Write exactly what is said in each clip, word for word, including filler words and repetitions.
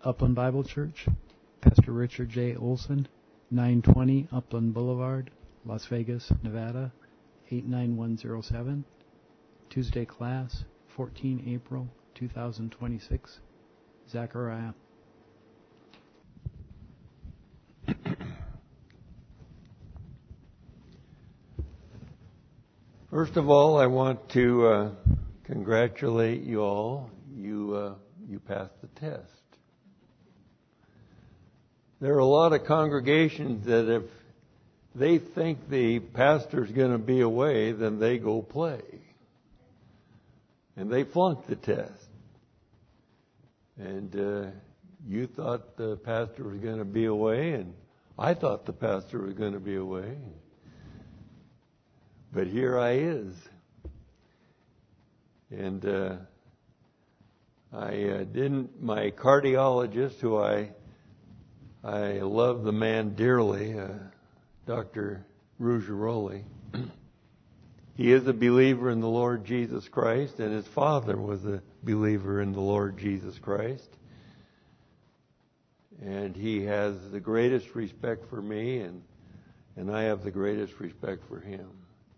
Upland Bible Church, Pastor Richard J. Olson, nine twenty Upland Boulevard, Las Vegas, Nevada, eight nine one zero seven. Tuesday class, fourteenth April two thousand twenty-six. Zechariah. First of all, I want to uh, congratulate you all. You uh, you passed the test. There are a lot of congregations that if they think the pastor's going to be away, then they go play. And they flunked the test. And uh, you thought the pastor was going to be away, and I thought the pastor was going to be away. But here I is. And uh, I uh, didn't, my cardiologist, who I I love the man dearly, uh, Doctor Ruggiero, he is a believer in the Lord Jesus Christ, and his father was a believer in the Lord Jesus Christ. And he has the greatest respect for me, and and I have the greatest respect for him.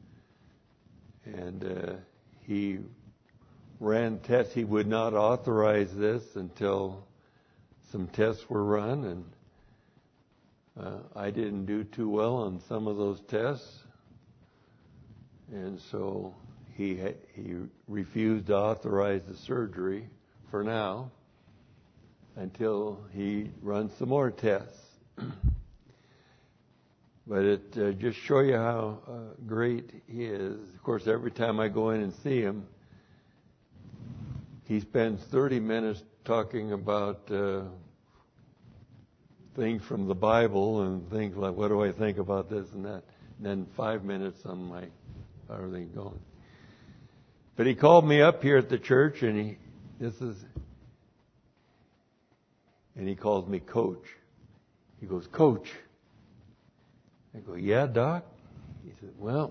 And uh, he ran tests. He would not authorize this until some tests were run, and uh, I didn't do too well on some of those tests. And so he ha- he refused to authorize the surgery for now until he runs some more tests. But it uh, just show you how uh, great he is. Of course, every time I go in and see him, he spends thirty minutes talking about uh, things from the Bible and things like, what do I think about this and that? And then five minutes on my, how are they going? But he called me up here at the church, and he, this is, and he calls me Coach. He goes, Coach. I go, yeah, Doc? He said, well,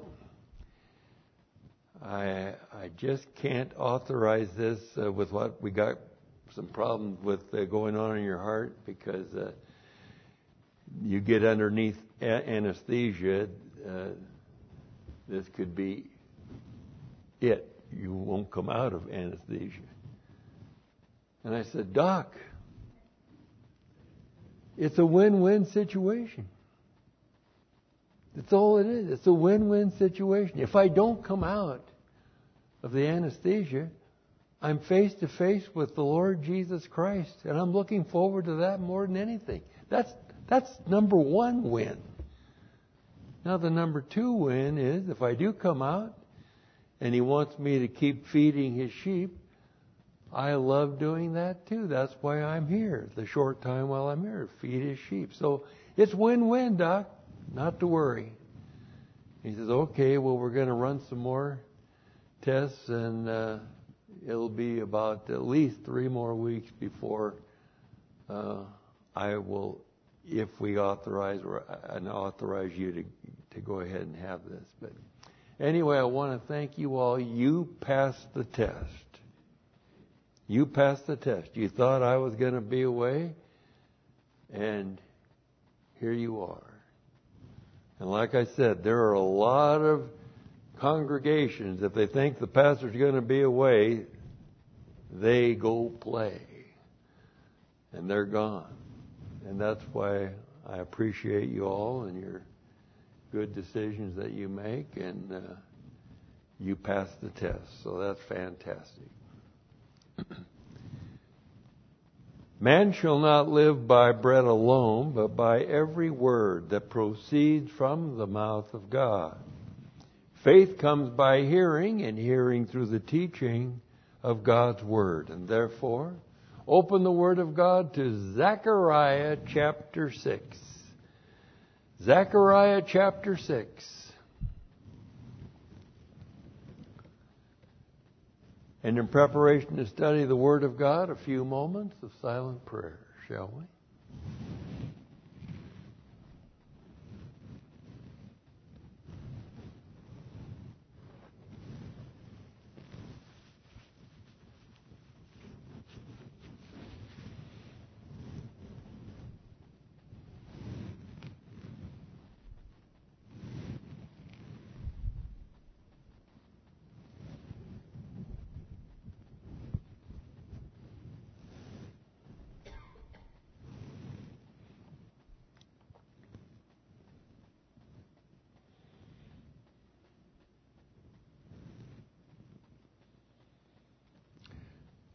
I I just can't authorize this uh, with what we got some problems with uh, going on in your heart, because uh, you get underneath a- anesthesia. Uh, this could be it. You won't come out of anesthesia. And I said, Doc, it's a win-win situation. That's all it is. It's a win-win situation. If I don't come out of the anesthesia, I'm face to face with the Lord Jesus Christ, and I'm looking forward to that more than anything. That's that's number one win. Now the number two win is if I do come out and He wants me to keep feeding His sheep, I love doing that too. That's why I'm here. The short time while I'm here, feed His sheep. So it's win-win, Doc. Not to worry. He says, okay, well, we're going to run some more tests, and uh, it'll be about at least three more weeks before uh, I will, if we authorize or and authorize you to to go ahead and have this. But anyway, I want to thank you all. You passed the test. You passed the test. You thought I was going to be away, and here you are. And like I said, there are a lot of congregations, if they think the pastor's going to be away, they go play. And they're gone. And that's why I appreciate you all and your good decisions that you make. And uh, you passed the test. So that's fantastic. Man shall not live by bread alone, but by every word that proceeds from the mouth of God. Faith comes by hearing, and hearing through the teaching of God's Word. And therefore, open the Word of God to Zechariah chapter six. Zechariah chapter six. And in preparation to study the Word of God, a few moments of silent prayer, shall we?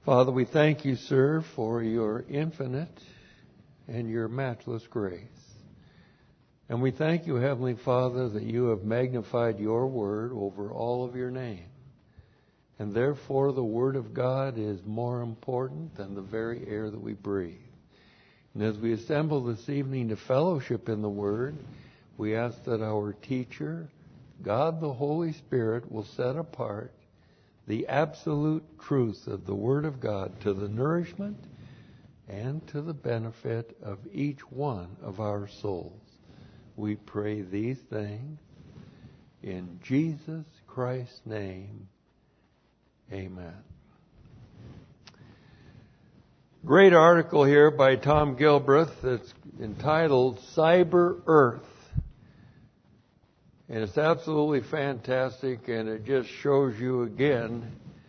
Father, we thank you, sir, for your infinite and your matchless grace. And we thank you, Heavenly Father, that you have magnified your word over all of your name. And therefore, the word of God is more important than the very air that we breathe. And as we assemble this evening to fellowship in the word, we ask that our teacher, God the Holy Spirit, will set apart the absolute truth of the Word of God to the nourishment and to the benefit of each one of our souls. We pray these things in Jesus Christ's name. Amen. Great article here by Tom Gilbreth that's entitled Cyber Earth. And it's absolutely fantastic, and it just shows you again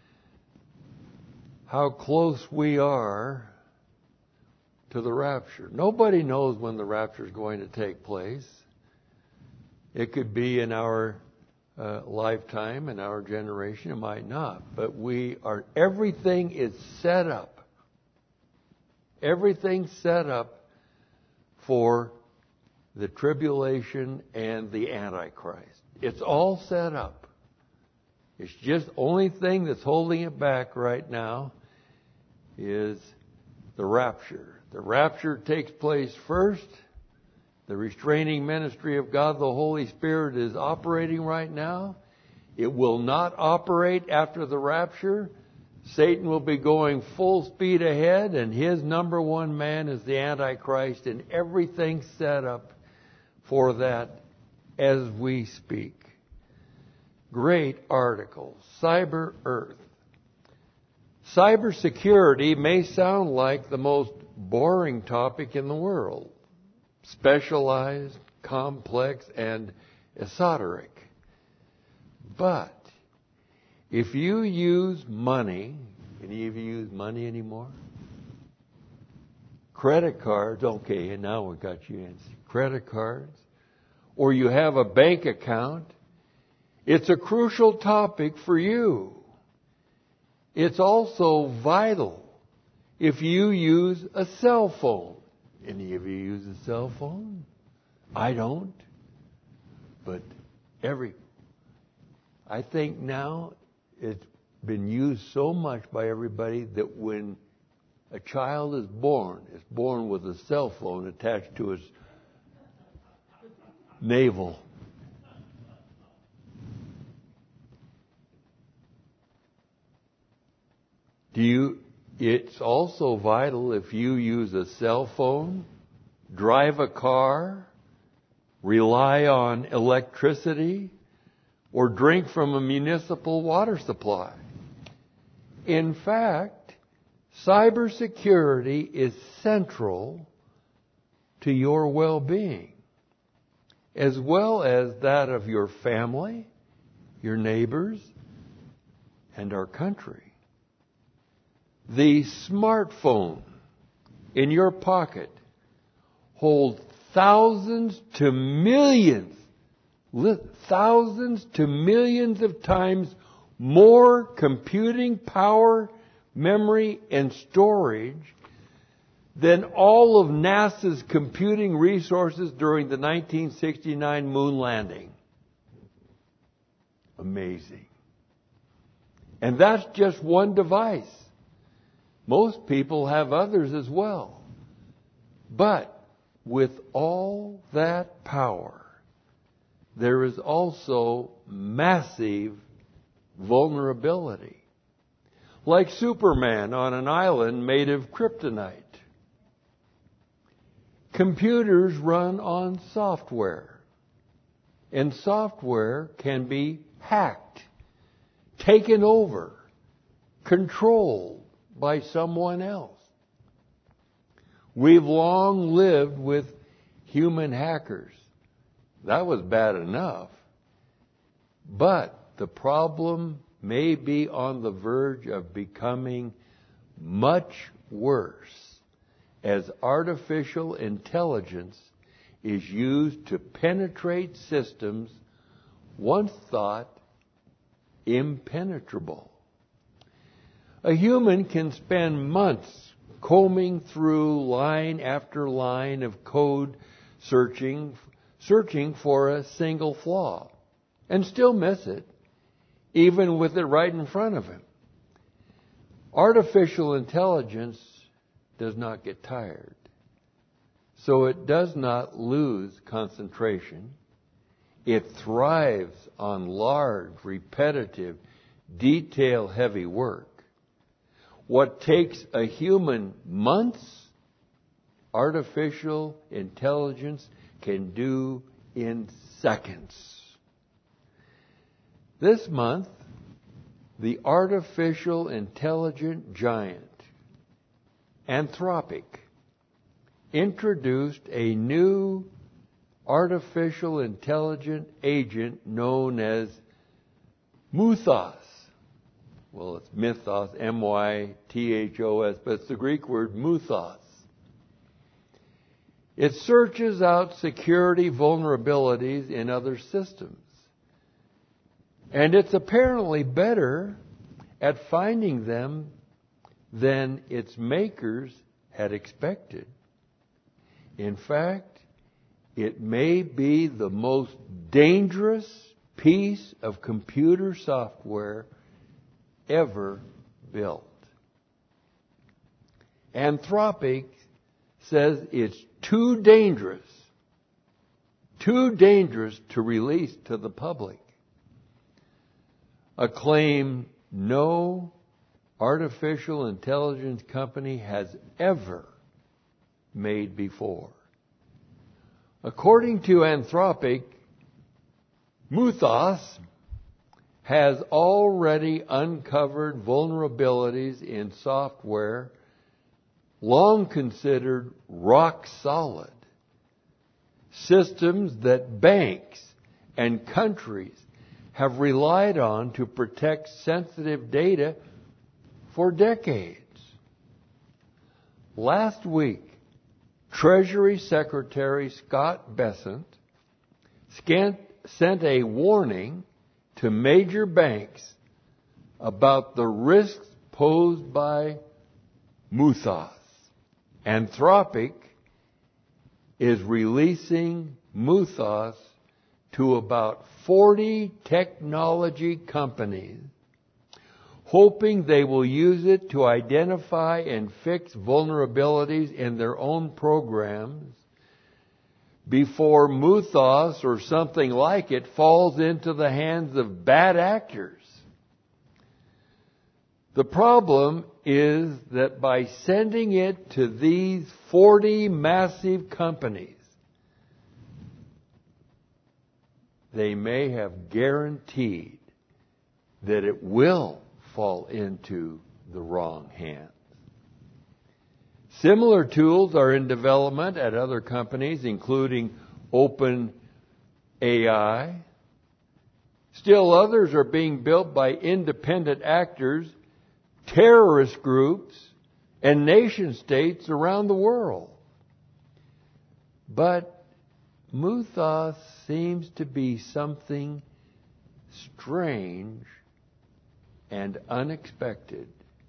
how close we are to the rapture. Nobody knows when the rapture is going to take place. It could be in our uh, lifetime, in our generation. It might not. But we are, everything is set up. Everything's set up for the tribulation and the Antichrist. It's all set up. It's just the only thing that's holding it back right now is the rapture. The rapture takes place first. The restraining ministry of God the Holy Spirit is operating right now. It will not operate after the rapture. Satan will be going full speed ahead, and his number one man is the Antichrist, and everything's set up for that as we speak. Great article. Cyber Earth. Cybersecurity may sound like the most boring topic in the world. Specialized, complex, and esoteric. But if you use money, any of you use money anymore? Credit cards, okay, and now we got you in. Credit cards, or you have a bank account, it's a crucial topic for you. It's also vital if you use a cell phone. Any of you use a cell phone? I don't. But every, I think now it's been used so much by everybody that when a child is born, it's born with a cell phone attached to its navel. Do you, it's also vital if you use a cell phone, drive a car, rely on electricity, or drink from a municipal water supply. In fact, cybersecurity is central to your well-being, as well as that of your family, your neighbors, and our country. The smartphone in your pocket holds thousands to millions, thousands to millions of times more computing power, memory, and storage than all of NASA's computing resources during the nineteen sixty-nine moon landing. Amazing. And that's just one device. Most people have others as well. But with all that power, there is also massive vulnerability. Like Superman on an island made of kryptonite. Computers run on software. And software can be hacked, taken over, controlled by someone else. We've long lived with human hackers. That was bad enough. But the problem may be on the verge of becoming much worse as artificial intelligence is used to penetrate systems once thought impenetrable. A human can spend months combing through line after line of code searching, searching for a single flaw, and still miss it, even with it right in front of him. Artificial intelligence does not get tired, so it does not lose concentration. It thrives on large, repetitive, detail-heavy work. What takes a human months, artificial intelligence can do in seconds. This month, the artificial intelligent giant, Anthropic, introduced a new artificial intelligent agent known as Mythos. Well, it's Mythos, M Y T H O S, but it's the Greek word Mythos. It searches out security vulnerabilities in other systems. And it's apparently better at finding them than its makers had expected. In fact, it may be the most dangerous piece of computer software ever built. Anthropic says it's too dangerous, too dangerous to release to the public. A claim no artificial intelligence company has ever made before. According to Anthropic, Mythos has already uncovered vulnerabilities in software long considered rock solid. Systems that banks and countries have relied on to protect sensitive data for decades. Last week, Treasury Secretary Scott Bessent sent a warning to major banks about the risks posed by Mythos. Anthropic is releasing Mythos to about forty technology companies, hoping they will use it to identify and fix vulnerabilities in their own programs before Mythos or something like it falls into the hands of bad actors. The problem is that by sending it to these forty massive companies, they may have guaranteed that it will fall into the wrong hands. Similar tools are in development at other companies, including OpenAI. Still others are being built by independent actors, terrorist groups, and nation states around the world. But Mythos seems to be something strange and unexpected.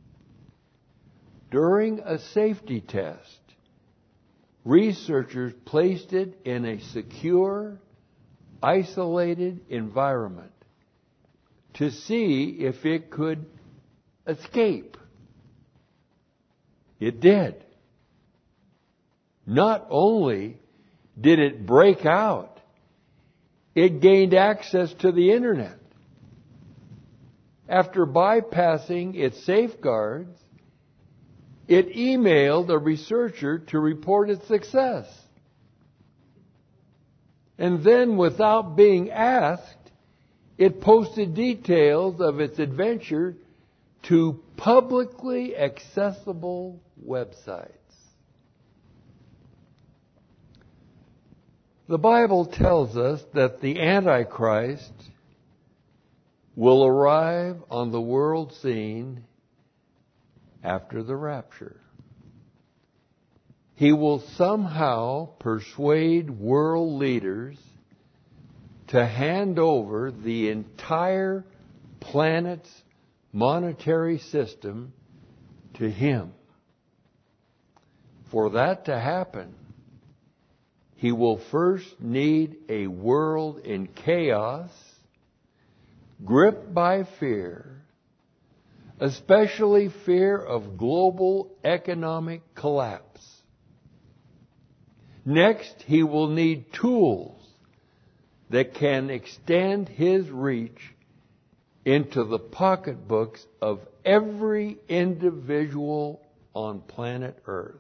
During a safety test, researchers placed it in a secure, isolated environment to see if it could escape. It did. Not only did it break out, it gained access to the internet. After bypassing its safeguards, it emailed a researcher to report its success. And then, without being asked, it posted details of its adventure to publicly accessible websites. The Bible tells us that the Antichrist will arrive on the world scene after the rapture. He will somehow persuade world leaders to hand over the entire planet's monetary system to Him. For that to happen, He will first need a world in chaos, gripped by fear, especially fear of global economic collapse. Next, He will need tools that can extend His reach into the pocketbooks of every individual on planet Earth.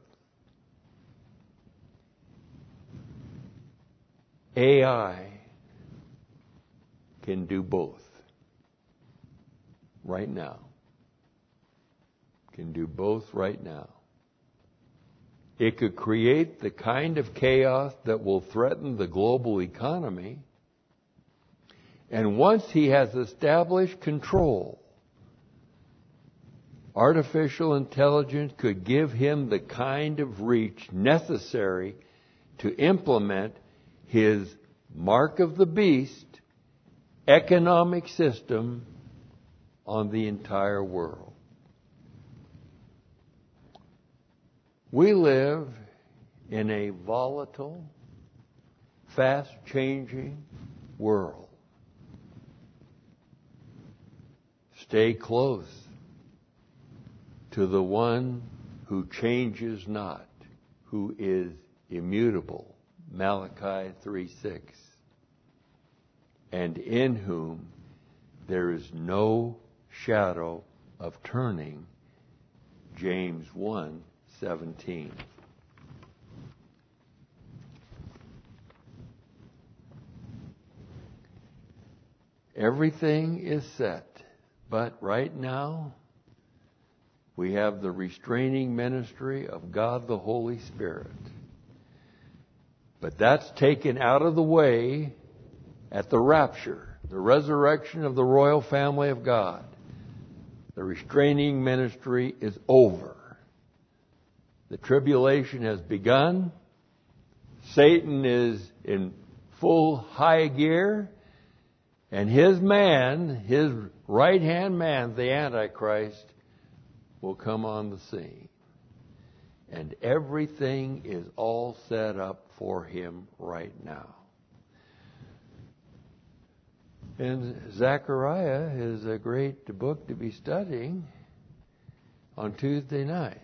A I can do both right now. Can do both right now. It could create the kind of chaos that will threaten the global economy. And once he has established control, artificial intelligence could give him the kind of reach necessary to implement his mark of the beast economic system on the entire world. We live in a volatile, fast-changing world. Stay close to the one who changes not, who is immutable. Malachi three six. And in whom there is no shadow of turning. James one seventeen. Everything is set, but right now we have the restraining ministry of God the Holy Spirit. But that's taken out of the way at the rapture, the resurrection of the royal family of God. The restraining ministry is over. The tribulation has begun. Satan is in full high gear. And his man, his right-hand man, the Antichrist, will come on the scene. And everything is all set up for him right now. And Zechariah is a great book to be studying on Tuesday night.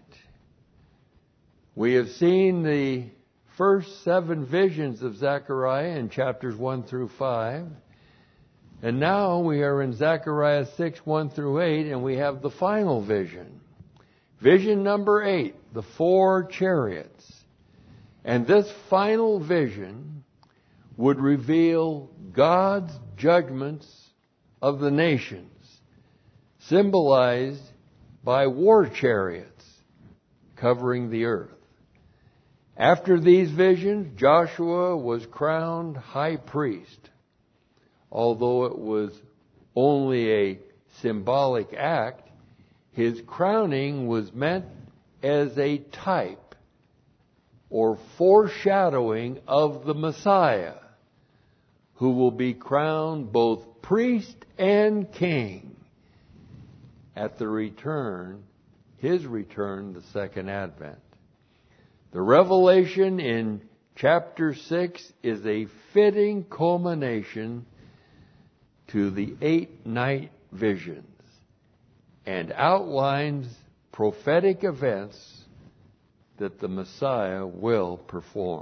We have seen the first seven visions of Zechariah in chapters one through five. And now we are in Zechariah six, one through eight, and we have the final vision. Vision number eight, the four chariots. And this final vision would reveal God's judgments of the nations, symbolized by war chariots covering the earth. After these visions, Joshua was crowned high priest, although it was only a symbolic act. His crowning was meant as a type or foreshadowing of the Messiah, who will be crowned both priest and king at the return, his return, the second advent. The revelation in chapter six is a fitting culmination to the eight night visions and outlines prophetic events that the Messiah will perform.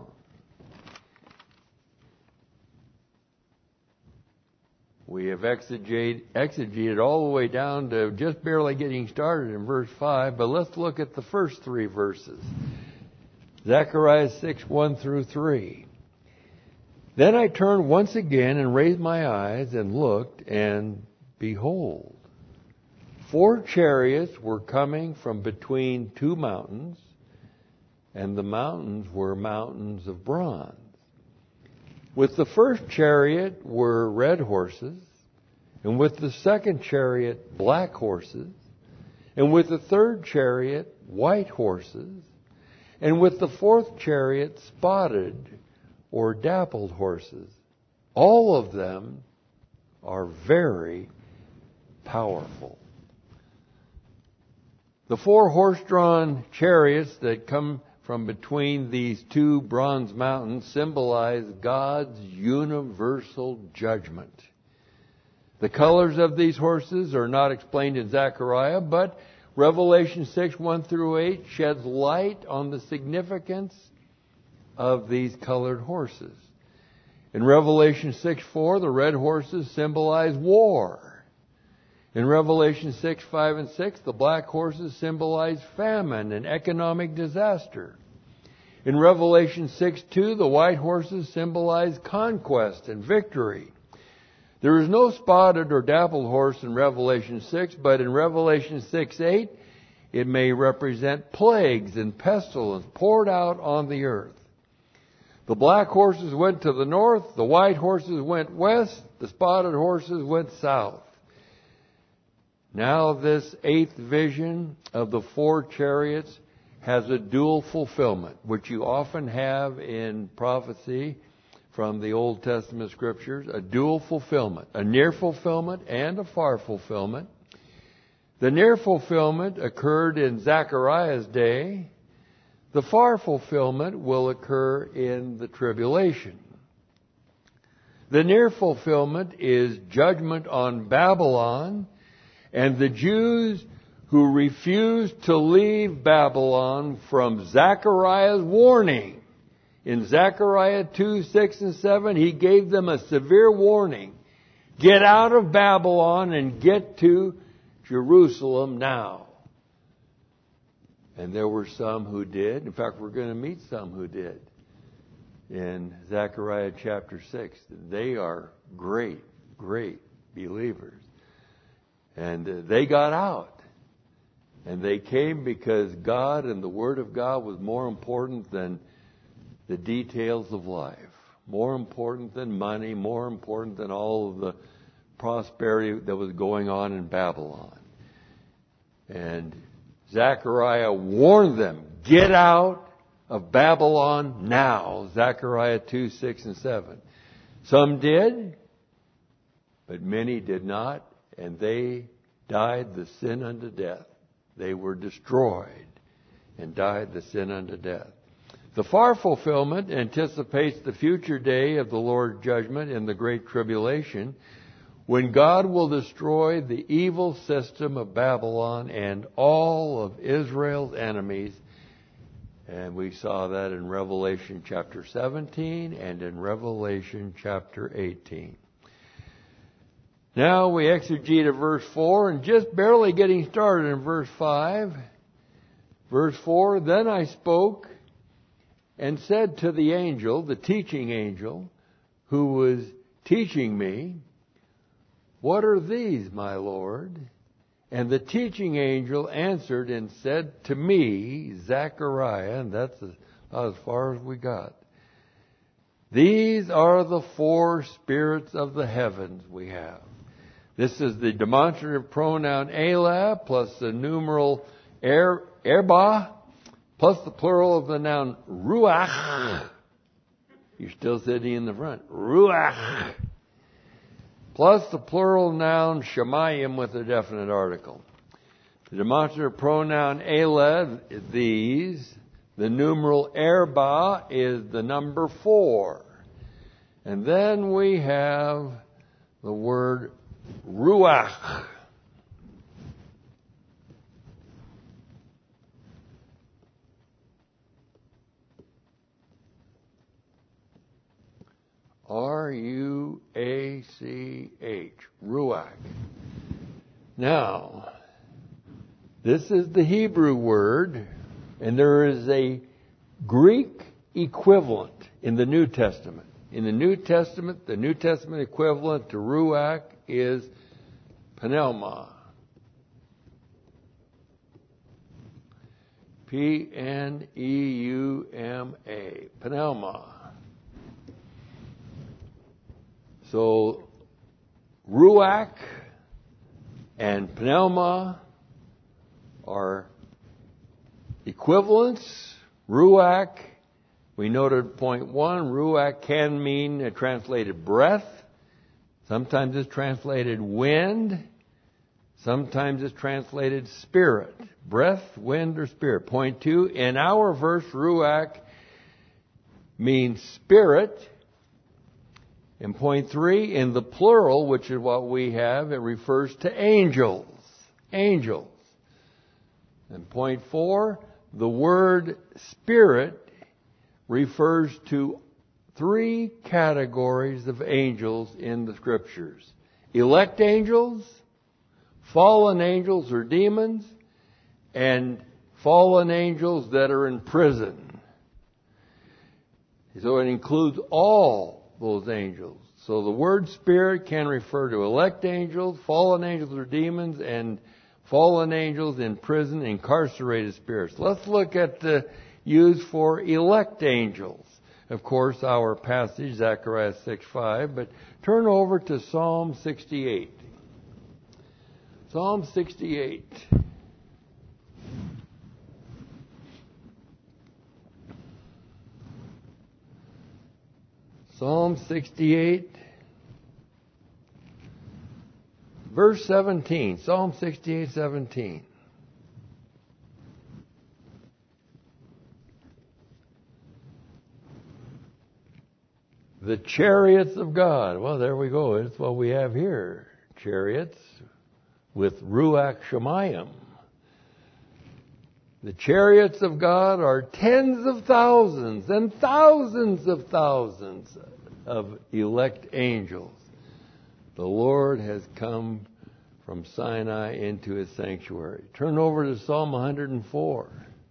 We have exegeted, exegeted all the way down to just barely getting started in verse five, but let's look at the first three verses. Zechariah six, one through three. Then I turned once again and raised my eyes and looked, and behold, four chariots were coming from between two mountains, and the mountains were mountains of bronze. With the first chariot were red horses, and with the second chariot black horses, and with the third chariot white horses, and with the fourth chariot spotted or dappled horses. All of them are very powerful. The four horse-drawn chariots that come from between these two bronze mountains symbolize God's universal judgment. The colors of these horses are not explained in Zechariah, but Revelation six, one through eight sheds light on the significance of these colored horses. In Revelation six, four, the red horses symbolize war. In Revelation six, five, and six, the black horses symbolize famine and economic disaster. In Revelation six, two, the white horses symbolize conquest and victory. There is no spotted or dappled horse in Revelation six, but in Revelation six, eight, it may represent plagues and pestilence poured out on the earth. The black horses went to the north, the white horses went west, the spotted horses went south. Now this eighth vision of the four chariots has a dual fulfillment, which you often have in prophecy from the Old Testament scriptures, a dual fulfillment, a near fulfillment and a far fulfillment. The near fulfillment occurred in Zechariah's day. The far fulfillment will occur in the tribulation. The near fulfillment is judgment on Babylon and the Jews who refused to leave Babylon from Zechariah's warning. In Zechariah two, six, and seven, he gave them a severe warning. Get out of Babylon and get to Jerusalem now. And there were some who did. In fact, we're going to meet some who did in Zechariah chapter six. They are great, great believers. And they got out. And they came because God and the Word of God was more important than the details of life. More important than money. More important than all of the prosperity that was going on in Babylon. And Zechariah warned them, get out of Babylon now. Zechariah two, six, and seven. Some did, but many did not, and they died the sin unto death. They were destroyed and died the sin unto death. The far fulfillment anticipates the future day of the Lord's judgment in the Great Tribulation, when God will destroy the evil system of Babylon and all of Israel's enemies. And we saw that in Revelation chapter seventeen and in Revelation chapter eighteen. Now we exegete at verse four and just barely getting started in verse five. Verse four, then I spoke and said to the angel, the teaching angel, who was teaching me, what are these, my Lord? And the teaching angel answered and said to me, Zechariah, and that's as, as far as we got. These are the four spirits of the heavens we have. This is the demonstrative pronoun elah plus the numeral er, erba plus the plural of the noun ruach. You're still sitting in the front. Ruach. Plus the plural noun shemayim with a definite article. The demonstrative pronoun elah, these. The numeral erba is the number four. And then we have the word ruach. R U A C H. Ruach. Now, this is the Hebrew word, and there is a Greek equivalent in the New Testament. In the New Testament, the New Testament equivalent to ruach is pneuma. P N E U M A. Pneuma. So, ruach and pneuma are equivalents. Ruach, we noted point one, ruach can mean a translated breath. Sometimes it's translated wind. Sometimes it's translated spirit, breath, wind, or spirit. Point two, in our verse, ruach means spirit. And point three, in the plural, which is what we have, it refers to angels. Angels. And point four, the word spirit refers to three categories of angels in the Scriptures. Elect angels, fallen angels or demons, and fallen angels that are in prison. So it includes all those angels. So the word spirit can refer to elect angels, fallen angels or demons, and fallen angels in prison, incarcerated spirits. Let's look at the use for elect angels. Of course, our passage, Zechariah six five, but turn over to Psalm sixty-eight. Psalm sixty-eight. Psalm sixty-eight, verse seventeen. Psalm sixty-eight, seventeen. The chariots of God. Well, there we go. It's what we have here. Chariots with Ruach Shemayim. The chariots of God are tens of thousands and thousands of thousands of elect angels. The Lord has come from Sinai into His sanctuary. Turn over to Psalm one hundred four.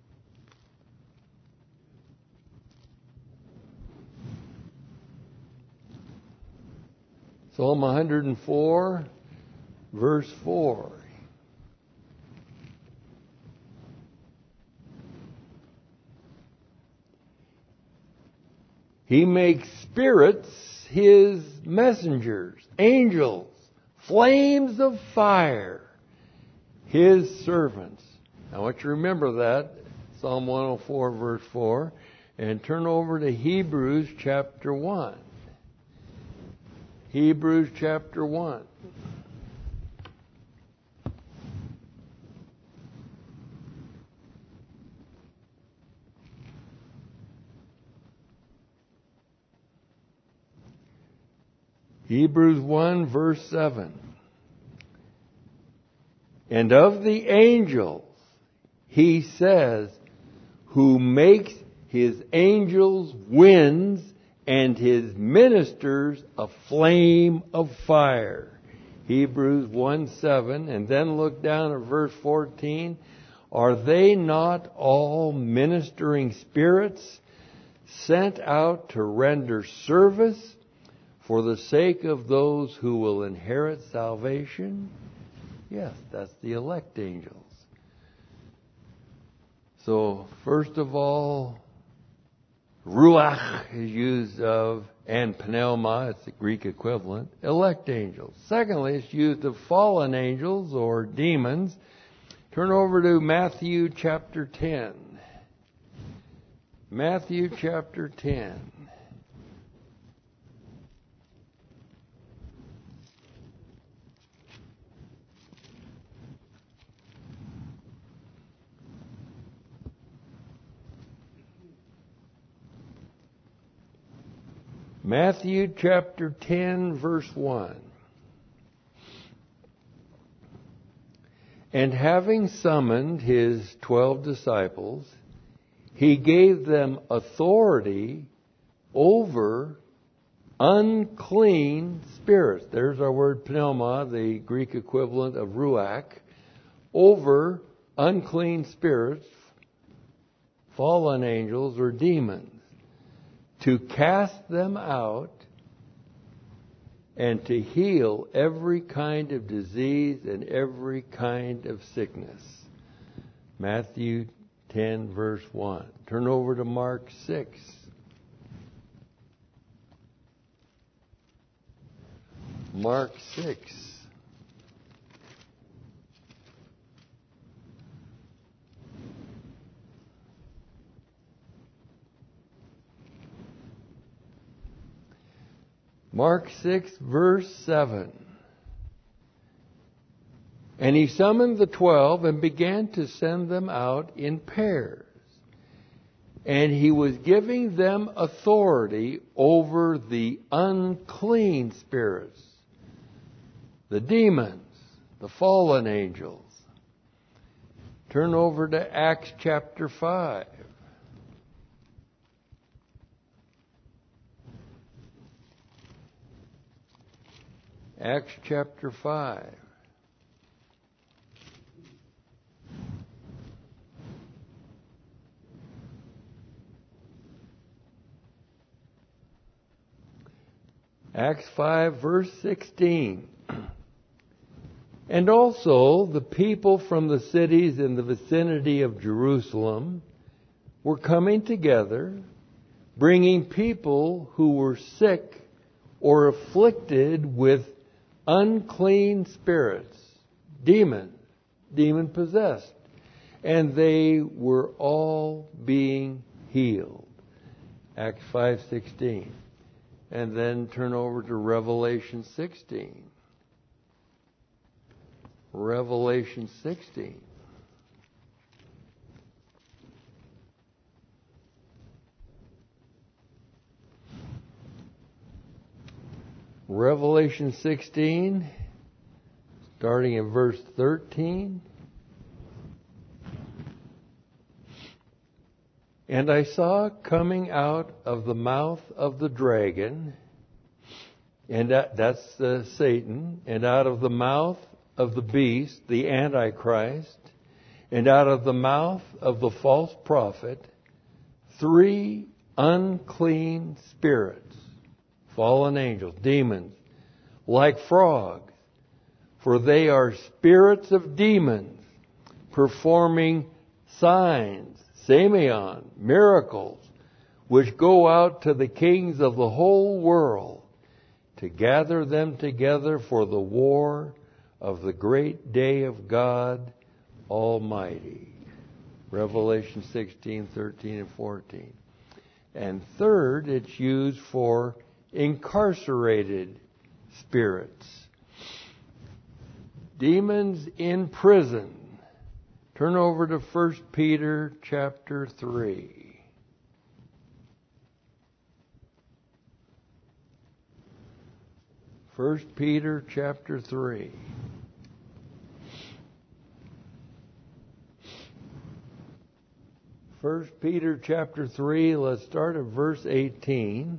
Psalm one hundred four, verse four. He makes spirits His messengers, angels, flames of fire, His servants. I want you to remember that, Psalm one oh four, verse four, and turn over to Hebrews chapter one. Hebrews chapter one. Hebrews one, verse seven. And of the angels, he says, who makes his angels winds and his ministers a flame of fire. Hebrews one seven. And then look down at verse fourteen. Are they not all ministering spirits sent out to render service for the sake of those who will inherit salvation? Yes, that's the elect angels. So, first of all, Ruach is used of, and Pneuma, it's the Greek equivalent, elect angels. Secondly, it's used of fallen angels or demons. Turn over to Matthew chapter ten. Matthew chapter ten. Matthew chapter ten, verse one. And having summoned his twelve disciples, he gave them authority over unclean spirits. There's our word pneuma, the Greek equivalent of ruach. Over unclean spirits, fallen angels or demons, to cast them out and to heal every kind of disease and every kind of sickness. Matthew ten, verse one. Turn over to Mark six. Mark six. Mark six, verse seven. And he summoned the twelve and began to send them out in pairs. And he was giving them authority over the unclean spirits, the demons, the fallen angels. Turn over to Acts chapter five. Acts chapter five. Acts five, verse sixteen. And also the people from the cities in the vicinity of Jerusalem were coming together, bringing people who were sick or afflicted with unclean spirits, demons, demon possessed, and they were all being healed. Acts five sixteen. And then turn over to Revelation sixteen. Revelation sixteen. Revelation sixteen, starting in verse thirteen. And I saw coming out of the mouth of the dragon, and that, that's uh, Satan, and out of the mouth of the beast, the Antichrist, and out of the mouth of the false prophet, three unclean spirits, fallen angels, demons, like frogs, for they are spirits of demons, performing signs, Semeion, miracles, which go out to the kings of the whole world to gather them together for the war of the great day of God Almighty. Revelation sixteen, thirteen, and fourteen. And third, it's used for incarcerated spirits. Demons in prison. Turn over to First Peter chapter three. First Peter chapter three. First Peter chapter three, let's start at verse eighteen.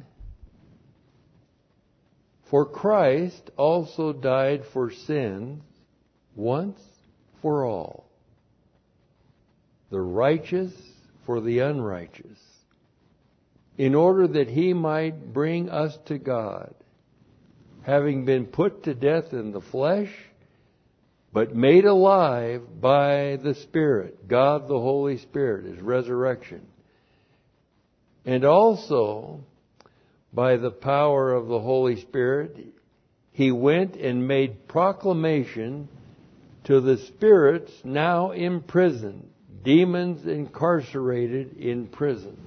For Christ also died for sins once for all, the righteous for the unrighteous, in order that he might bring us to God, having been put to death in the flesh, but made alive by the Spirit, God the Holy Spirit, His resurrection, and also by the power of the Holy Spirit, he went and made proclamation to the spirits now imprisoned, demons incarcerated in prison.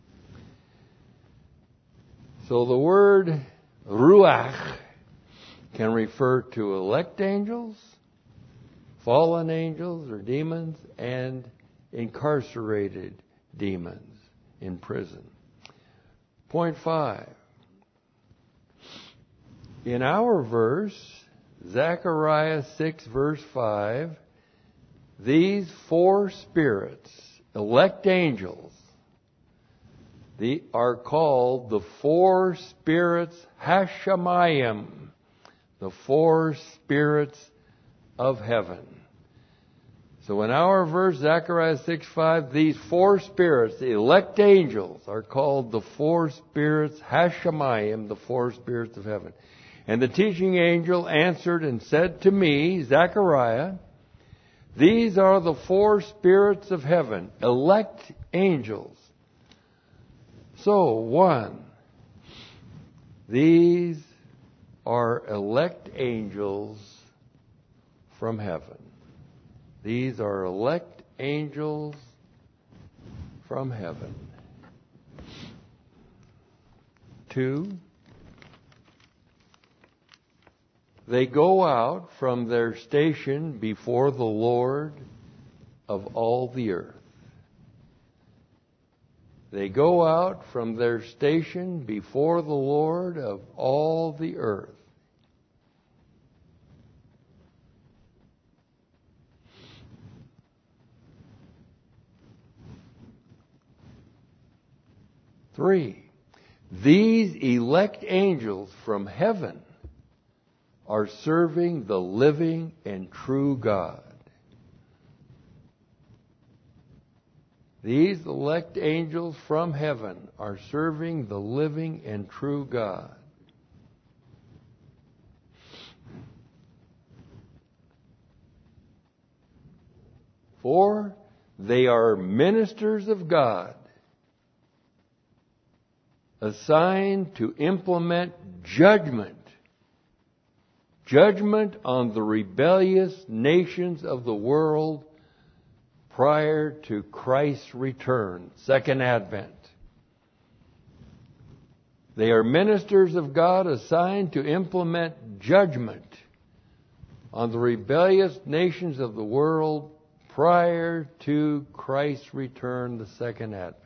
So the word ruach can refer to elect angels, fallen angels or demons, and incarcerated demons in prison. Point five. In our verse, Zechariah six verse five, these four spirits, elect angels, they are called the four spirits Hashemayim, the four spirits of heaven. So in our verse, Zechariah six five, these four spirits, the elect angels, are called the four spirits Hashemayim, the four spirits of heaven. And the teaching angel answered and said to me, Zechariah, these are the four spirits of heaven, elect angels. So, one, these are elect angels from heaven. These are elect angels from heaven. Two, They go out from their station before the Lord of all the earth. They go out from their station before the Lord of all the earth. Three, these elect angels from heaven are serving the living and true God. These elect angels from heaven are serving the living and true God. Four, they are ministers of God, assigned to implement judgment. Judgment on the rebellious nations of the world prior to Christ's return, Second Advent. They are ministers of God assigned to implement judgment on the rebellious nations of the world prior to Christ's return, the Second Advent.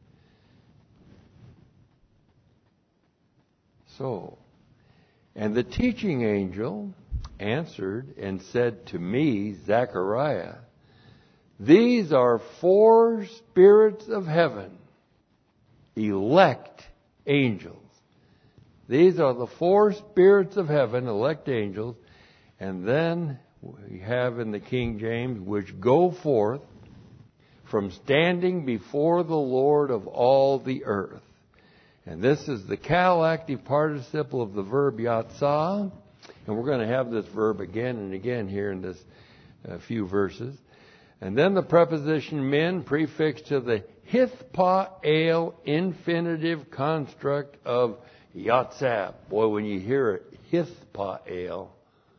So, and the teaching angel answered and said to me, Zechariah, these are four spirits of heaven, elect angels. These are the four spirits of heaven, elect angels. And then we have in the King James, which go forth from standing before the Lord of all the earth. And this is the cal active participle of the verb yatsah. And we're going to have this verb again and again here in this uh, few verses. And then the preposition min prefixed to the hithpa-el infinitive construct of yatsab. Boy, when you hear it, hithpa-el.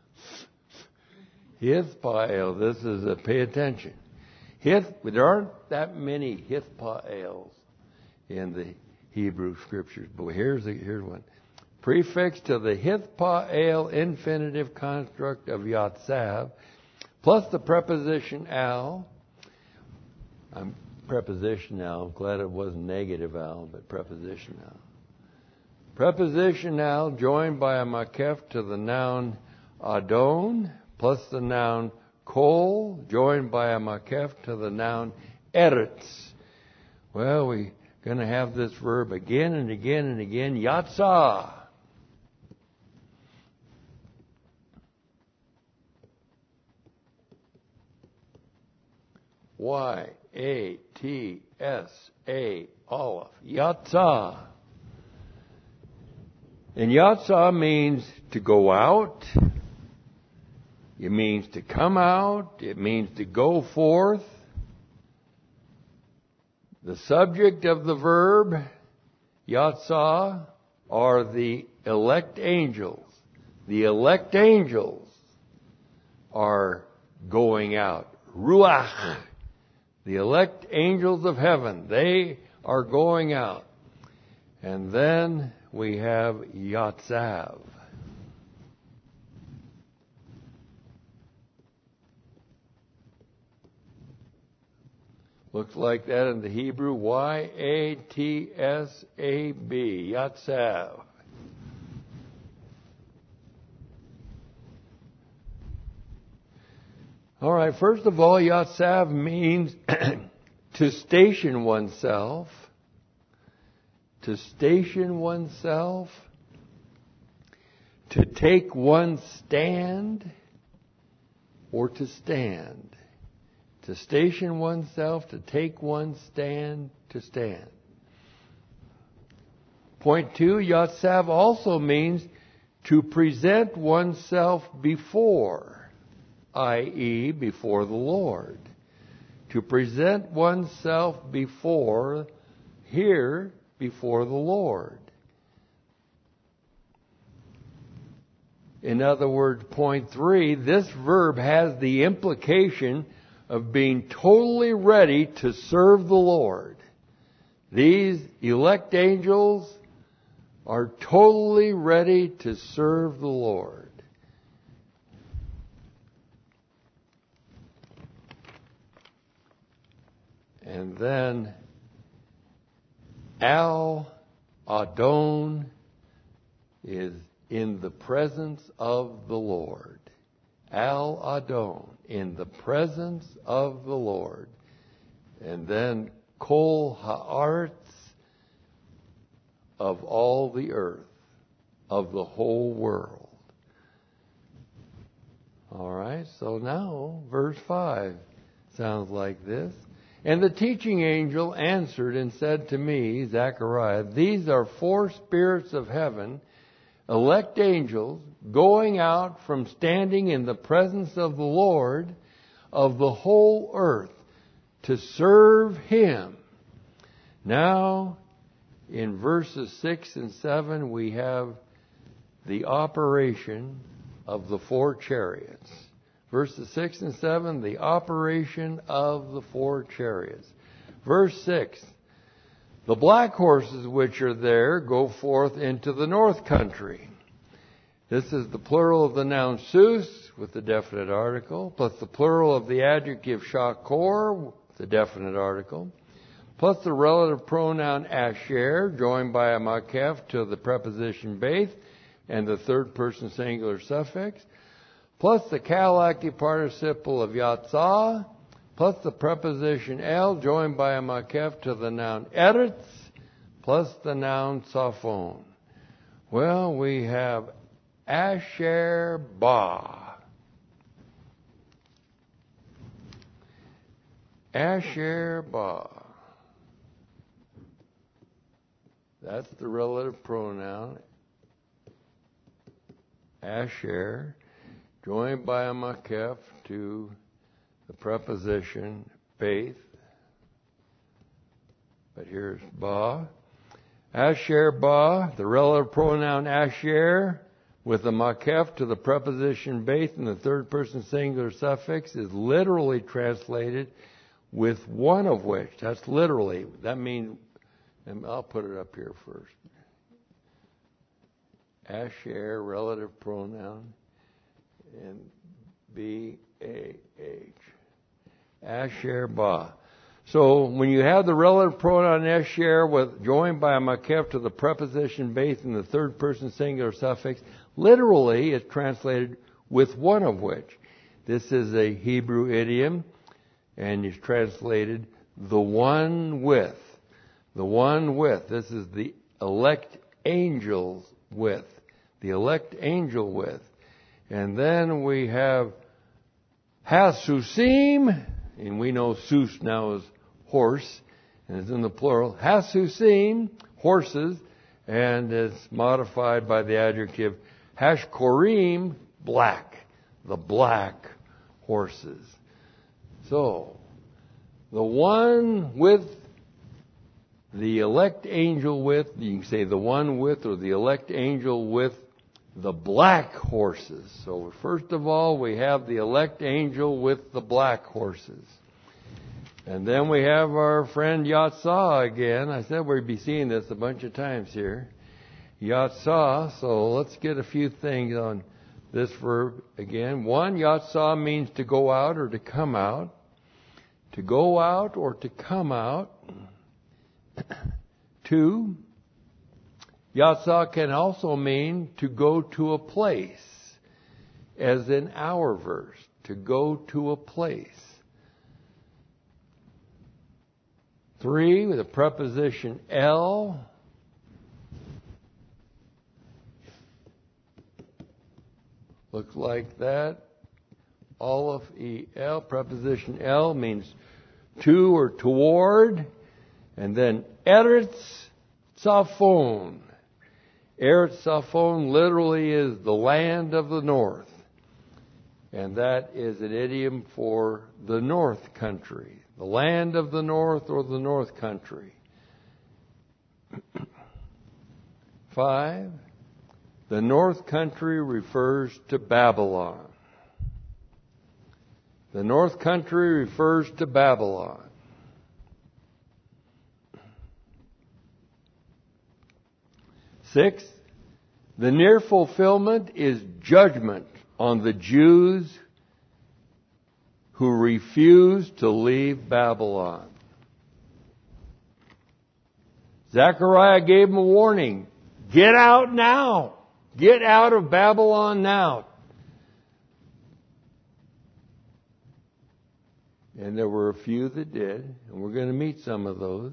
Hithpa-el, this is a, pay attention. Hith, there aren't that many hithpa-els in the Hebrew Scriptures, but here's a, here's one. Prefix to the hithpa-el infinitive construct of yatsav, plus the preposition al. I'm preposition al. I'm glad it wasn't negative al, but preposition al. Preposition al joined by a makef to the noun adon, plus the noun kol, joined by a makef to the noun eretz. Well, we going to have this verb again and again and again, yatsah. Y A T S A, Aleph, yatsah. And yatsah means to go out. It means to come out. It means to go forth. The subject of the verb, yatsah, are the elect angels. The elect angels are going out. Ruach, the elect angels of heaven, they are going out. And then we have yatsav. Looks like that in the Hebrew, Y A T S A B, Yatsav. All right, first of all, Yatsav means to station oneself, to station oneself, to take one's stand, or to stand. To station oneself, to take one's stand, to stand. Point two, Yatsav also means to present oneself before, that is, before the Lord. To present oneself before, here, before the Lord. In other words, point three, this verb has the implication of being totally ready to serve the Lord. These elect angels are totally ready to serve the Lord. And then Al Adon is in the presence of the Lord. Al Adon, in the presence of the Lord. And then Kol Haaretz, of all the earth, of the whole world. All right, so now verse five sounds like this. And the teaching angel answered and said to me, Zechariah, these are four spirits of heaven, elect angels, going out from standing in the presence of the Lord of the whole earth to serve Him. Now, in verses six and seven, we have the operation of the four chariots. Verses six and seven, the operation of the four chariots. Verse six, the black horses which are there go forth into the north country. This is the plural of the noun sus with the definite article, plus the plural of the adjective shakor with the definite article, plus the relative pronoun asher, joined by a makef to the preposition beith, and the third person singular suffix, plus the Cal active participle of yatzah, plus the preposition el, joined by a makef to the noun eretz, plus the noun saphon. Well, we have Asher Ba. Asher Ba. That's the relative pronoun. Asher, joined by a makef to the preposition beith. But here's Ba. Asher Ba, the relative pronoun Asher, with the makef to the preposition beith and the third person singular suffix, is literally translated with one of which. That's literally. That means, and I'll put it up here first. Asher, relative pronoun, and B A H. Asher Ba. So when you have the relative pronoun Asher with joined by a makef to the preposition beith and the third person singular suffix, literally it's translated with one of which. This is a Hebrew idiom, and it's translated the one with. The one with. This is the elect angels with. The elect angel with. And then we have Hasusim, and we know sus now is horse, and it's in the plural. Hasusim, horses, and it's modified by the adjective Hashkorim, black. The black horses. So, the one with, the elect angel with, you can say the one with or the elect angel with the black horses. So first of all, we have the elect angel with the black horses. And then we have our friend Yatsah again. I said we'd be seeing this a bunch of times here. Yatsah. So let's get a few things on this verb again. One, Yatsah means to go out or to come out. To go out or to come out. Two, Yatsah can also mean to go to a place, as in our verse, to go to a place. Three, with the preposition el, looks like that. Aleph, E, L, preposition el means to or toward, and then eretz saphon. Eretz Saphon literally is the land of the north. And that is an idiom for the north country. The land of the north or the north country. Five, the north country refers to Babylon. The north country refers to Babylon. Six, the near fulfillment is judgment on the Jews who refuse to leave Babylon. Zechariah gave him a warning. Get out now. Get out of Babylon now. And there were a few that did, and we're going to meet some of those.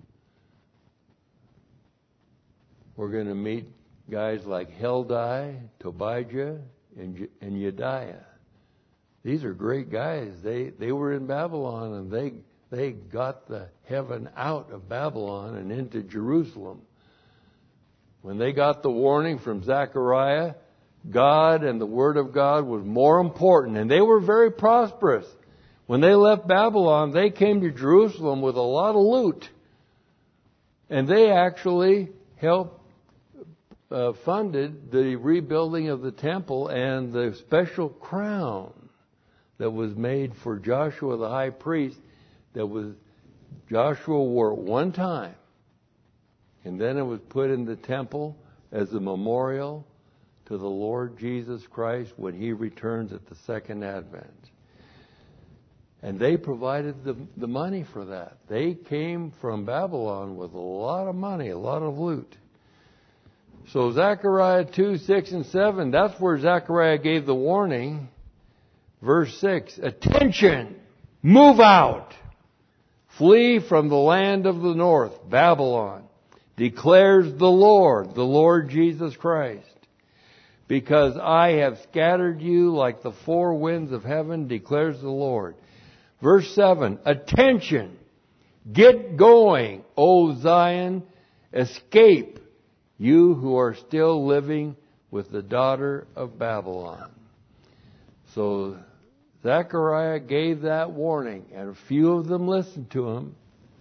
We're going to meet guys like Heldai, Tobijah, and, and Yediah. These are great guys. They they were in Babylon, and they they got the heaven out of Babylon and into Jerusalem. When they got the warning from Zechariah, God and the Word of God was more important, and they were very prosperous. When they left Babylon, they came to Jerusalem with a lot of loot. And they actually helped uh, funded the rebuilding of the temple and the special crown that was made for Joshua the high priest that was Joshua wore at one time. And then it was put in the temple as a memorial to the Lord Jesus Christ when He returns at the second advent. And they provided the, the money for that. They came from Babylon with a lot of money, a lot of loot. So Zechariah two, six, and seven, that's where Zechariah gave the warning. Verse six, attention, move out, flee from the land of the north, Babylon, declares the Lord, the Lord Jesus Christ. Because I have scattered you like the four winds of heaven, declares the Lord. Verse seven, attention, get going, O Zion, escape, you who are still living with the daughter of Babylon. So Zechariah gave that warning, and a few of them listened to him,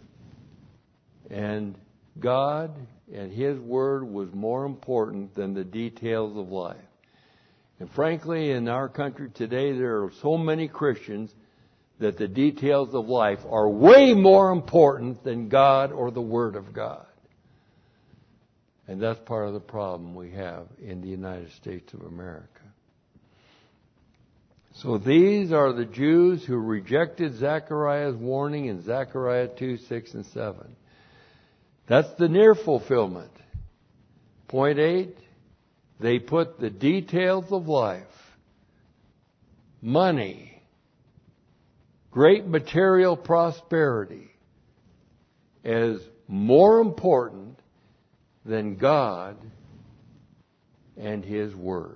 and God and His Word was more important than the details of life. And frankly, in our country today, there are so many Christians that the details of life are way more important than God or the Word of God. And that's part of the problem we have in the United States of America. So these are the Jews who rejected Zechariah's warning in Zechariah two, six, and seven. That's the near fulfillment. Point eight, they put the details of life, money, great material prosperity, as more important than God and His Word.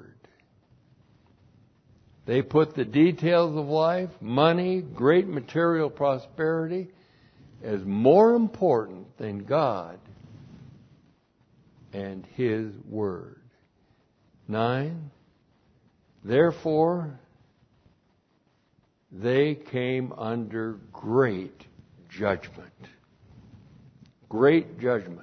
They put the details of life, money, great material prosperity, as more important than God and His Word. Nine, therefore, they came under great judgment. Great judgment.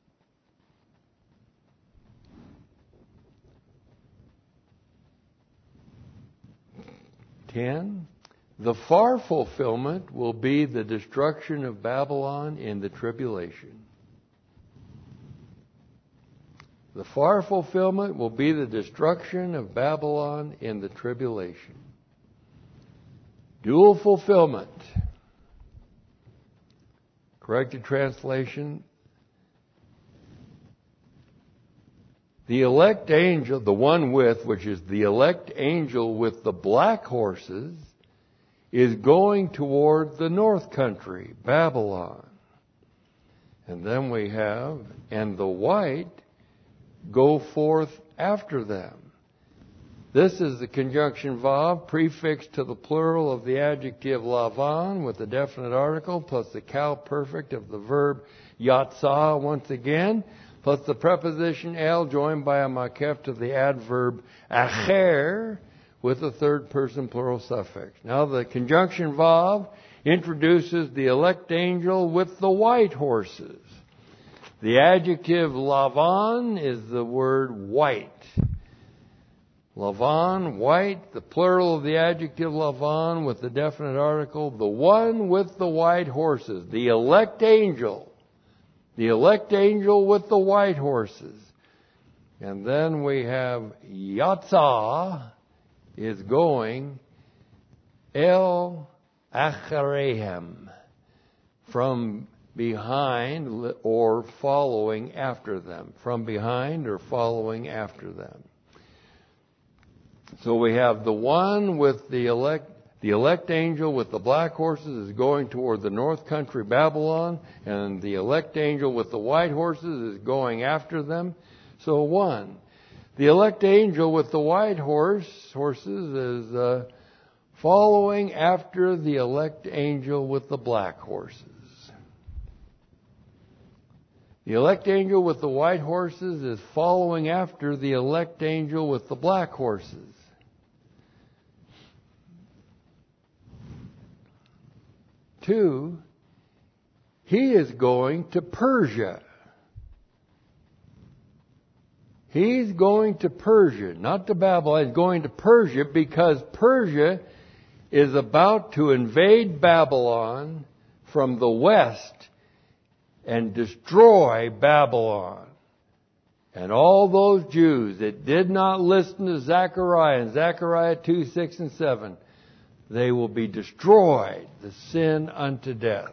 Ten, the far fulfillment will be the destruction of Babylon in the tribulation. The far fulfillment will be the destruction of Babylon in the tribulation. Dual fulfillment. Corrected translation. The elect angel, the one with, which is the elect angel with the black horses, is going toward the north country, Babylon. And then we have, and the white go forth after them. This is the conjunction vav prefixed to the plural of the adjective lavan with the definite article plus the cal perfect of the verb yatzah once again, plus the preposition el joined by a makef to the adverb acher with a third person plural suffix. Now the conjunction vav introduces the elect angel with the white horses. The adjective lavan is the word white. Lavan, white, the plural of the adjective lavan with the definite article, the one with the white horses, the elect angel. The elect angel with the white horses. And then we have Yatzah is going El Acharehem from behind or following after them. From behind or following after them. So we have the one with the elect, the elect angel with the black horses is going toward the north country Babylon, and the elect angel with the white horses is going after them. So one. The elect angel with the white horse horses is uh, following after the elect angel with the black horses. The elect angel with the white horses is following after the elect angel with the black horses. Two, he is going to Persia. He's going to Persia, not to Babylon. He's going to Persia because Persia is about to invade Babylon from the west and destroy Babylon. And all those Jews that did not listen to Zechariah in Zechariah two, six, and seven, they will be destroyed, the sin unto death.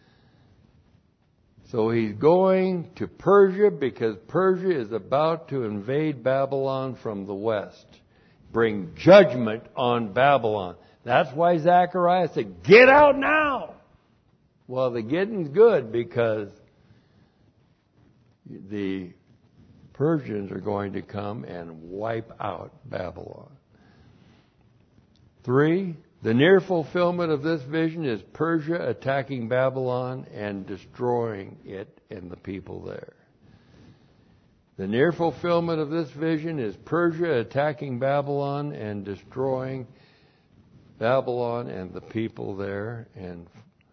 So he's going to Persia because Persia is about to invade Babylon from the west. Bring judgment on Babylon. That's why Zechariah said, get out now! Well, the getting's good because the Persians are going to come and wipe out Babylon. Three, the near fulfillment of this vision is Persia attacking Babylon and destroying it and the people there. The near fulfillment of this vision is Persia attacking Babylon and destroying Babylon and the people there. And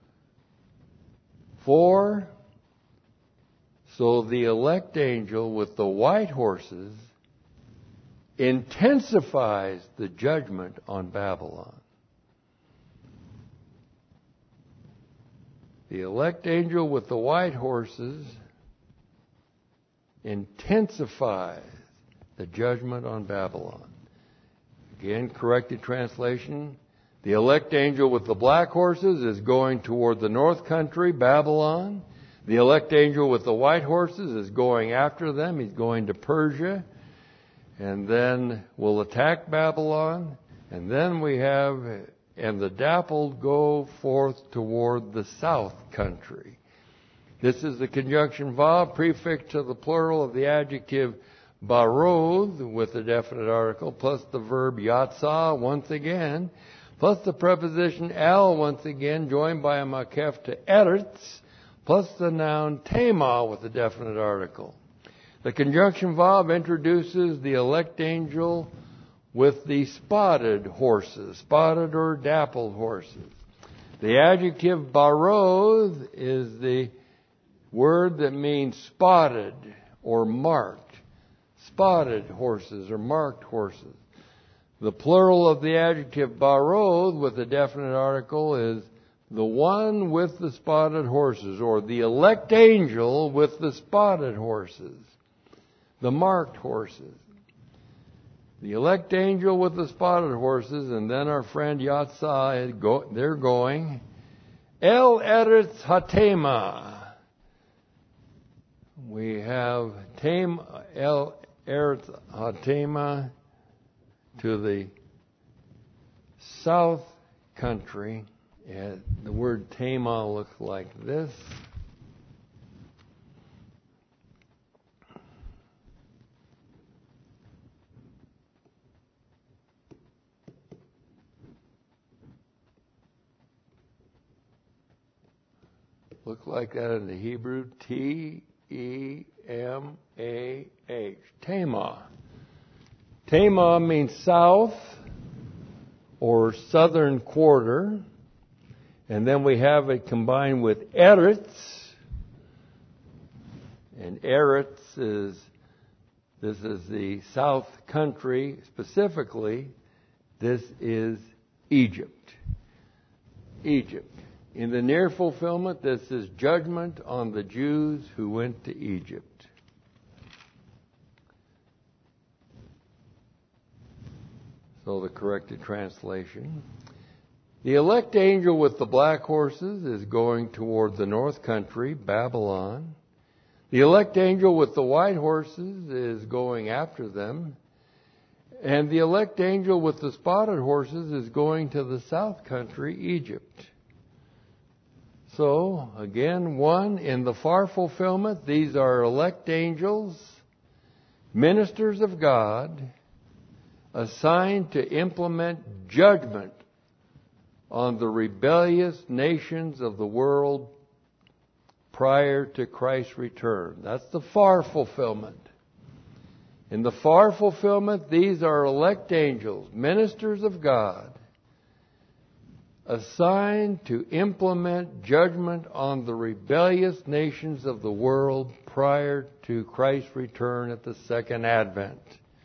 four, so the elect angel with the white horses intensifies the judgment on Babylon. The elect angel with the white horses intensifies the judgment on Babylon. Again, corrected translation. The elect angel with the black horses is going toward the north country, Babylon. The elect angel with the white horses is going after them. He's going to Persia. And then will attack Babylon. And then we have, and the dappled go forth toward the south country. This is the conjunction vav prefix to the plural of the adjective baroth with a definite article, plus the verb yatzah once again, plus the preposition el once again, joined by a makef to eretz, plus the noun tema with a definite article. The conjunction vav introduces the elect angel with the spotted horses, spotted or dappled horses. The adjective baroth is the word that means spotted or marked. Spotted horses or marked horses. The plural of the adjective baroth with a definite article is the one with the spotted horses, or the elect angel with the spotted horses, the marked horses. The elect angel with the spotted horses, and then our friend Yatsah, they're going El Eretz Hatema. We have Tam El Eretz Hatema to the south country. And the word Tema looks like this. Look like that in the Hebrew. T E M A H. Tema. Tema means south or southern quarter. And then we have it combined with Eretz. And Eretz is, this is the south country. Specifically, this is Egypt. Egypt. In the near fulfillment, this is judgment on the Jews who went to Egypt. So the corrected translation. The elect angel with the black horses is going toward the north country, Babylon. The elect angel with the white horses is going after them. And the elect angel with the spotted horses is going to the south country, Egypt. So, again, one, in the far fulfillment, these are elect angels, ministers of God, assigned to implement judgment on the rebellious nations of the world prior to Christ's return. That's the far fulfillment. In the far fulfillment, these are elect angels, ministers of God, assigned to implement judgment on the rebellious nations of the world prior to Christ's return at the second advent.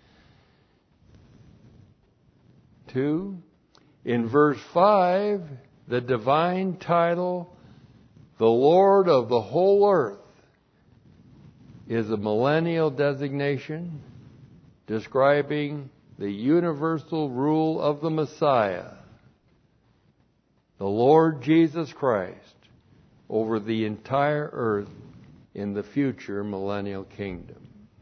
Two, in verse five, the divine title, the Lord of the whole earth, is a millennial designation describing the universal rule of the Messiah, the Lord Jesus Christ, over the entire earth in the future millennial kingdom.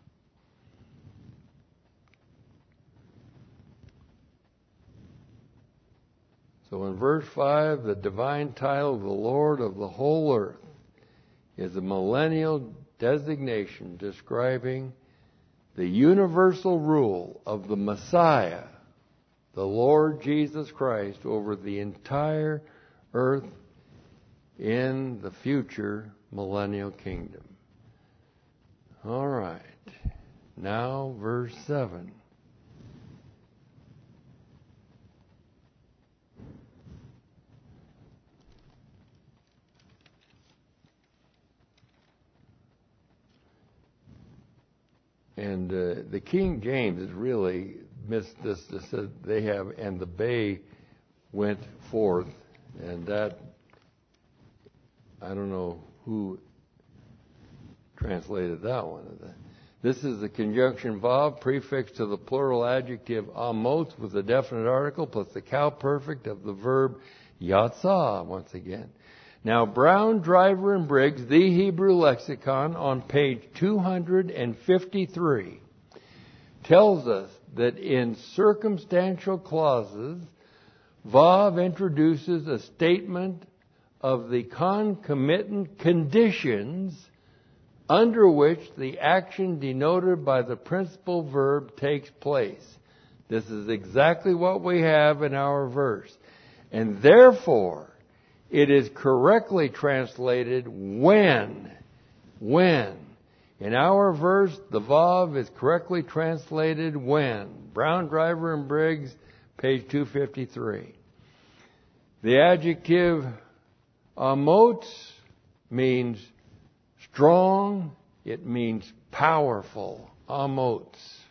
So in verse five, the divine title of the Lord of the whole earth is a millennial designation describing the universal rule of the Messiah, the Lord Jesus Christ, over the entire earth in the future millennial kingdom. All right. Now, verse seven. And uh, the King James has really missed this. This said they have, and the bay went forth, and that, I don't know who translated that one. This is the conjunction vav prefix to the plural adjective amos with a definite article plus the cow perfect of the verb yatzah once again. Now, Brown, Driver, and Briggs, the Hebrew Lexicon, on page two hundred fifty-three, tells us that in circumstantial clauses, vav introduces a statement of the concomitant conditions under which the action denoted by the principal verb takes place. This is exactly what we have in our verse. And therefore, it is correctly translated when. When. In our verse, the vav is correctly translated when. Brown, Driver, and Briggs, page two fifty-three. The adjective amot means strong. It means powerful. Amot.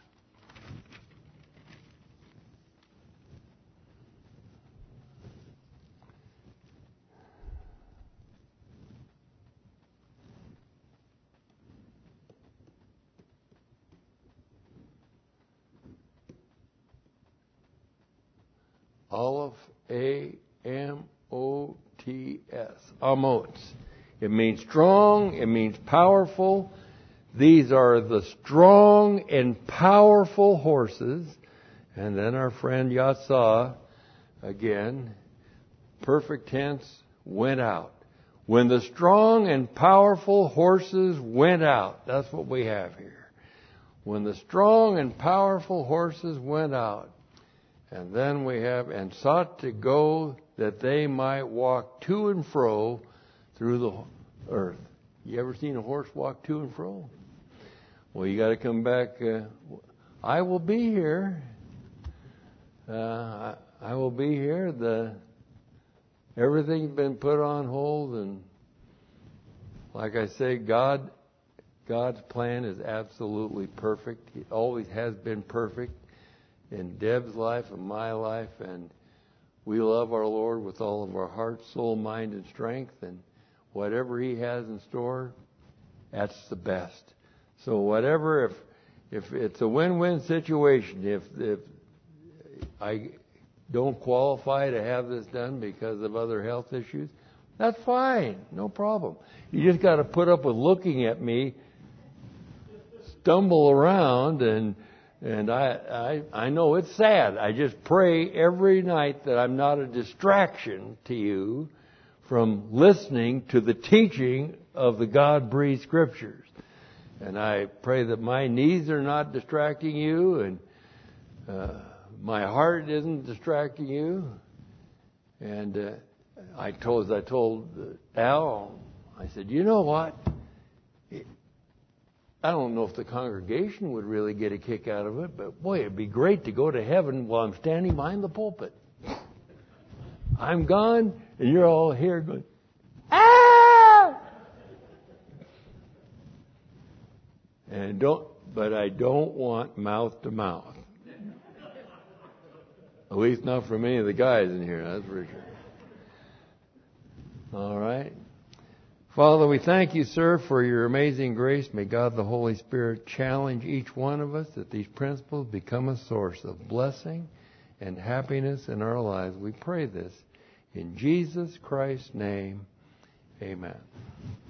Aleph, A M O T S. Amot. It means strong. It means powerful. These are the strong and powerful horses. And then our friend Yatsah, again, perfect tense, went out. When the strong and powerful horses went out. That's what we have here. When the strong and powerful horses went out. And then we have, and sought to go that they might walk to and fro through the earth. You ever seen a horse walk to and fro? Well, you got to come back. Uh, I will be here. Uh, I, I will be here. The everything's been put on hold, and like I say, God, God's plan is absolutely perfect. It always has been perfect in Deb's life and my life, and we love our Lord with all of our heart, soul, mind, and strength, and whatever He has in store, that's the best. So whatever, if if it's a win-win situation, if if I don't qualify to have this done because of other health issues, that's fine. No problem. You just got to put up with looking at me stumble around, and and I, I I know it's sad. I just pray every night that I'm not a distraction to you from listening to the teaching of the God-breathed Scriptures. And I pray that my knees are not distracting you, and uh, my heart isn't distracting you. And uh, I told, I told Al, I said, you know what? I don't know if the congregation would really get a kick out of it, but boy, it'd be great to go to heaven while I'm standing behind the pulpit. I'm gone, and you're all here going, ah! And don't, but I don't want mouth to mouth. At least not from any of the guys in here, that's for sure. All right. Father, we thank you, sir, for your amazing grace. May God the Holy Spirit challenge each one of us that these principles become a source of blessing and happiness in our lives. We pray this in Jesus Christ's name. Amen.